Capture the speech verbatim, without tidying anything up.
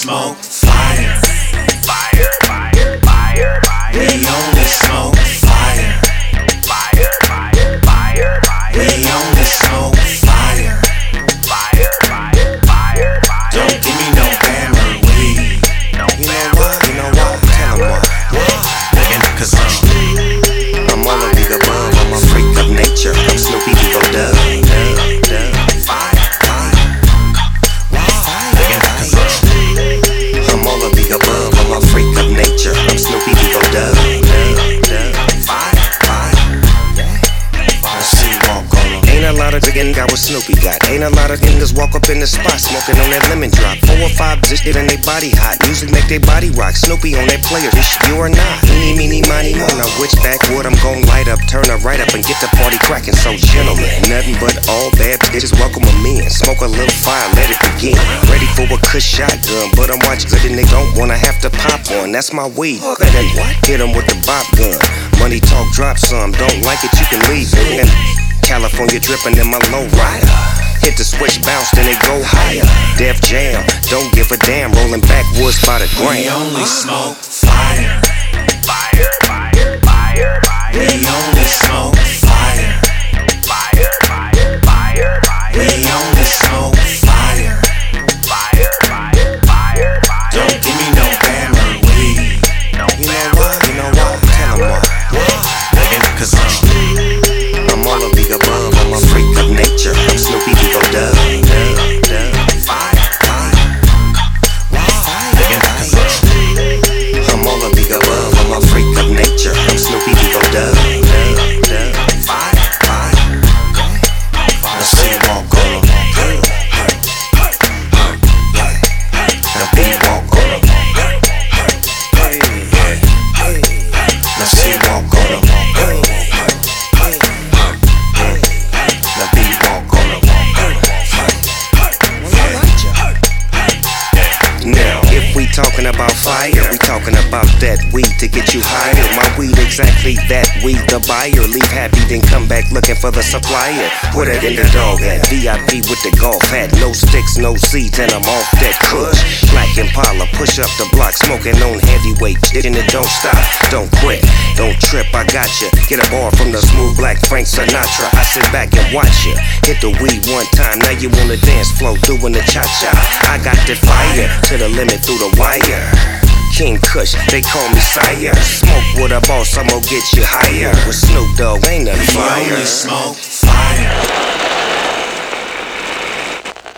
smoke fire. Fire, fire, fire, fire. We only smoke fire. Fire, fire, fire, fire. We only smoke fire. Fire, fire, fire, fire. Don't give me no hammer weed. You know what? You know what? Tell 'em what. Cause I'm, I'm all of the above. I'm a freak of nature. I'm Snoopy Divo Dub. Dub, dub. fire, fire. Cause I'm, I'm all of the above. I'm a freak of nature. I'm Snoopy Divo Dub. Dub, dub. fire, fire. Let's see you walk on 'em. Ain't a lot of diggin' got what Snoopy got. Ain't a lot of niggas walk up in the spot smoking on that lemon drop. Four or five just get in they body hot. Music make they body rock. Snoopy on that player, this you or not. Eeny, meeny, miny, mo. Now which backwood I'm gon' light up, turn her right up and get the party crackin'. So gentlemen, nothing but all bad bitches welcome them in. Smoke a little fire, let it begin. Ready for a cush shotgun, but I'm watching good and they don't wanna have to pop one. That's my weed. Then hit 'em with the bop gun. Money talk, drop some. Don't like it, you can leave. And California drippin' in my low rider. Hit the switch, bounce, then it go higher. Def Jam, don't give a damn. Rolling backwoods by the gram. We only smoke fire. Fire, fire, fire, fire. We only smoke fire. Fire, fire, fire, fire. We only smoke fire. Fire, fire, fire, fire. Don't give me no hammer weed. You know what? You know what? Tell 'em what. Cause I'm, I'm all of the above. I'm a freak of nature. I'm Snoopy Divo Dub. Dub, dub. fire, fire. Cause I'm, I'm all of the above. I'm a freak of nature. I'm Snoopy Divo Dub. Dub, dub. fire, fire. Let's see you walk on 'em. Now be walk on 'em. Let's see you walk on 'em. Now be walk on 'em. Now, if we talking about fire, we talking about that weed to get you higher. My weed exactly that weed, the buyer. Leave happy, then come back looking for the supplier. Where that in the dog at? V I P with the golf hat. No sticks, no seeds, and I'm off that kush. Black Impala, push up the block, smoking on heavyweight. And it don't stop, don't quit, don't trip, I got you. Get a bar from the smooth black Frank Sinatra. I sit back and watch you. Hit the weed one time, now you on the dance floor doing the cha-cha. I got the fire to the limit through the wire. King Kush, they call me sire. Smoke with a boss, I'm gonna get you higher. With Snoop Dogg, ain't nothing We fire. only smoke